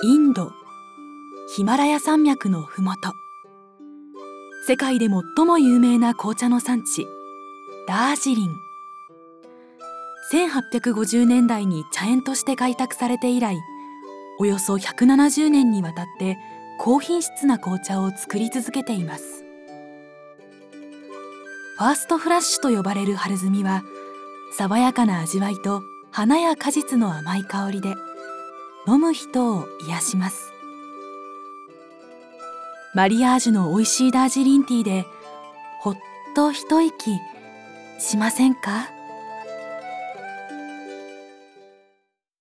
インドヒマラヤ山脈のふもと、世界で最も有名な紅茶の産地ダージリン。1850年代に茶園として開拓されて以来、およそ170年にわたって高品質な紅茶を作り続けています。ファーストフラッシュと呼ばれる春摘みは、爽やかな味わいと花や果実の甘い香りで飲む人を癒します。マリアージュの美味しいダージリンティーでほっと一息しませんか？